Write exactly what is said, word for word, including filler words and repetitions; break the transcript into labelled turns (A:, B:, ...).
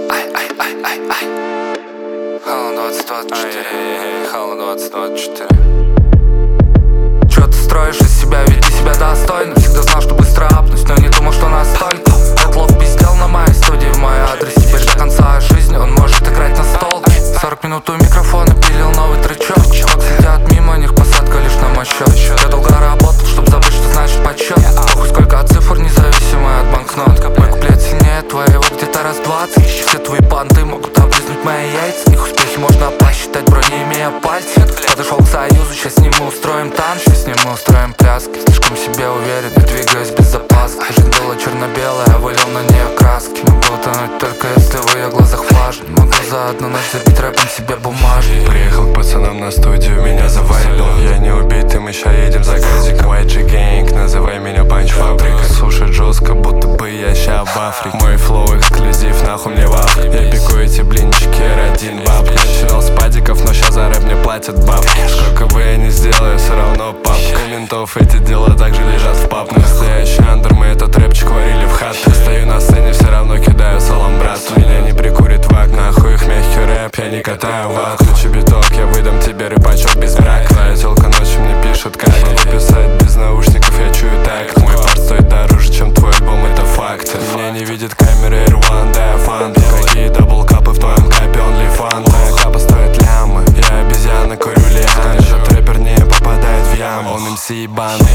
A: Ай, ай, ай, ай, ай. Хала двадцать двадцать четыре. Хала двадцать двадцать четыре. Чё ты строишь из себя, веди себя достойно. Всегда знал, что быстро апнусь, но не думал, что настолько. Этот лох пиздел на моей студии в мой адрес. Теперь до конца жизни он может играть на стол. Сорок минут у микрофона пилил новый тречок. Как сидят мимо них, посадка лишь на мой счет. Я долго работал, чтоб забыть, что значит подсчет. Похуй сколько цифр, независимые от банкнот. Мой куплет сильнее твоего где-то раз двадцать. Все твои банды могут облизнуть мои яйца. Их успехи можно посчитать, бро, не имея пальцев. Подошел к союзу, сейчас с ним мы устроим танцы. Сейчас с ним мы устроим пляски. Слишком в себе уверен, я двигаюсь без запаски. Жизнь была черно-белая, я вылил на нее краски. Могу утонуть только если в ее глазах влажно. Могу за одну ночь забить рэпом себе бумажник.
B: Приехал к пацанам на студию, меня завалил. Я не убитый, мы ща едем за газиком. уай джи Gang, называй меня Панч Фабрика. Слушать жестко, будто бы я ща в Африке. Мой флоу эксклюзив, нахуй мне ваф. Я пеку эти блинчики, один баб. Начинал с падиков, но ща за рэп мне платят бабки. Сколько бы я ни сделал, я все равно пап. Комментов эти дела также лежат в пап. Настоящий андер, мы этот рэпчик варили в хат. Я стою на сцене, все равно кидаю салам брат. Меня не прикурит вак, нахуй их мягкий рэп. Я не катаю ват, ключи биток, я выдам тебе рыбачок без брака. Твоя тёлка ночью мне пишет, как могу писать без наушников, я чую так. Мой парт стоит дороже, чем твой альбом, это факт. Меня не видит камера Air One, да я фанта. Какие даблкапы в твоем капе, only fun. Твоя капа стоит лямы, я обезьяна, курю лианы. Этот рэпер не попадает в яму, он эм си ебаный.